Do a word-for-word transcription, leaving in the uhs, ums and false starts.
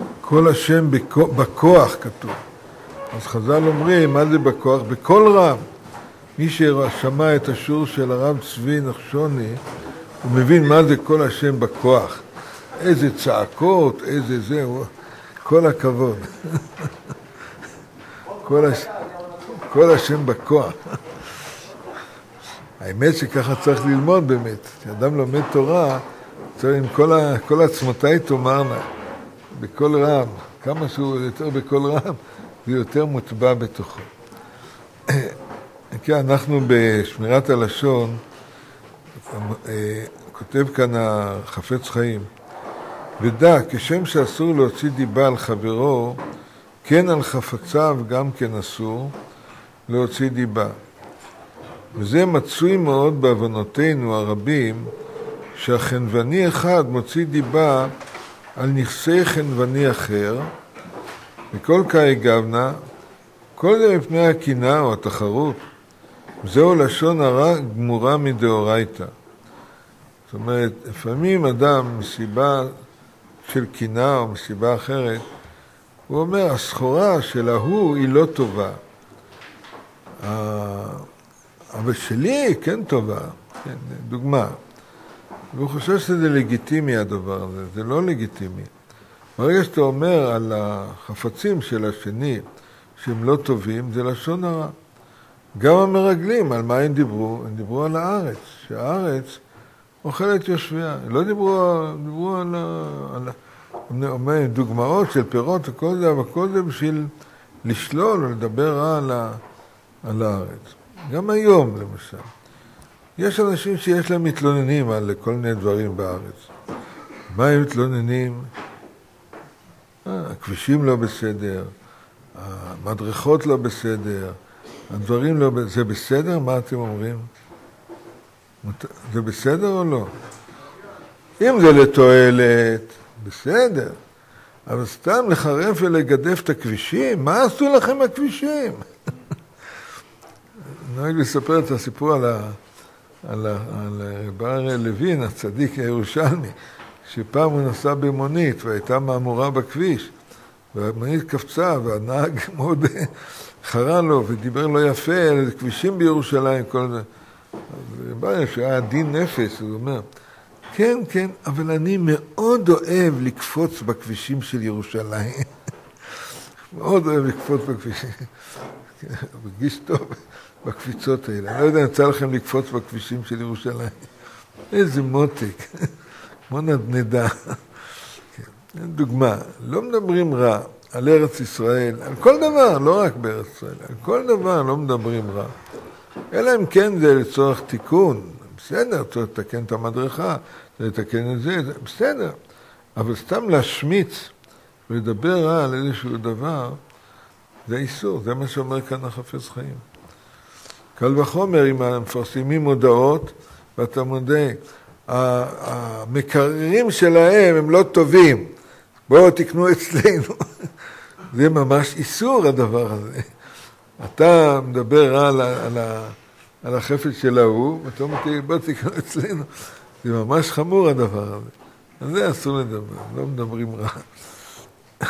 כל השם בכוח כתוב. אז חז"ל אומרים, מה זה בכוח? בכל רם. מי ששמע את השור של הרב צבי נחשוני, הוא מבין מה זה כל השם בכוח. איזה צעקות, איזה זה, כל הכבוד. כל, הש... כל השם בכוח. האמת שככה צריך ללמוד באמת. כשאדם לומד תורה, צריך עם כל, ה... כל עצמותיי תאמרנה, בכל רם. כמה שהוא יותר בכל רם, זה יותר מוטבע בתוכו. כן, אנחנו בשמירת הלשון, כותב כאן החפץ חיים, ודע, כשם שאסור להוציא דיבה על חברו, כן על חפציו גם כן אסור להוציא דיבה. וזה מצוי מאוד בהבנותינו הרבים, שהחנווני אחד מוציא דיבה על נכסי חנווני אחר, וכל כאי גבנה, כל זה מפני הקנאה או התחרות, זהו לשון הרע גמורה מדאורייתא. זאת אומרת, לפעמים אדם מסיבה של קנאה או מסיבה אחרת, הוא אומר, הסחורה של ההוא היא לא טובה. אבל שלי כן טובה, כן, דוגמה. והוא חושב שזה לגיטימי הדבר הזה, זה לא לגיטימי. ברגע שאתה אומר על החפצים של השני שהם לא טובים, זה לשון הרע. גם המרגלים, על מה הם דיברו? הם דיברו על הארץ, שהארץ אוכלת יושביה. לא דיברו, דיברו על, על, על דוגמאות של פירות וכל זה, אבל כל זה בשביל לשלול ולדבר רע על, על הארץ. גם היום, למשל. יש אנשים שיש להם מתלוננים על כל מיני דברים בארץ. מה הם מתלוננים? אה, הכבישים לא בסדר, המדרכות לא בסדר, הדברים לא בסדר. זה בסדר? מה אתם אומרים? זה בסדר או לא? אם זה לתועלת, בסדר. אבל סתם לחרף ולגדף את הכבישים? מה עשו לכם הכבישים? נוהג לספר את הסיפור על ה... על, על בר לוין, הצדיק הירושלמי, שפעם הוא נסע במונית והייתה מאמורה בכביש, והמונית קפצה והנהג מאוד חרה לו ודיבר לו יפה על כבישים בירושלים, כל זה. אז שהיה דין נפש, הוא אומר, כן, כן, אבל אני מאוד אוהב לקפוץ בכבישים של ירושלים. מאוד אוהב לקפוץ בכבישים. מרגיש טוב. בקפיצות האלה. אני לא יודע, נצא לכם לקפוץ בכבישים של ירושלים. איזה מותק. כמו נדנדה. דוגמה, לא מדברים רע על ארץ ישראל, על כל דבר, לא רק בארץ ישראל, על כל דבר לא מדברים רע. אלא אם כן זה לצורך תיקון. בסדר, צריך לתקן את המדרכה, לתקן את זה, זה בסדר. אבל סתם להשמיץ ולדבר רע על איזשהו דבר, זה איסור, זה מה שאומר כאן החפץ חיים. קל וחומר, אם המפרסמים מודעות, ואתה מודה, המקררים שלהם הם לא טובים, בואו תקנו אצלנו. זה ממש איסור הדבר הזה. אתה מדבר על, על, על החפץ של ההוא, ואתה אומר, בואו תקנו אצלנו. זה ממש חמור הדבר הזה. אז זה אסור לדבר, לא מדברים רע.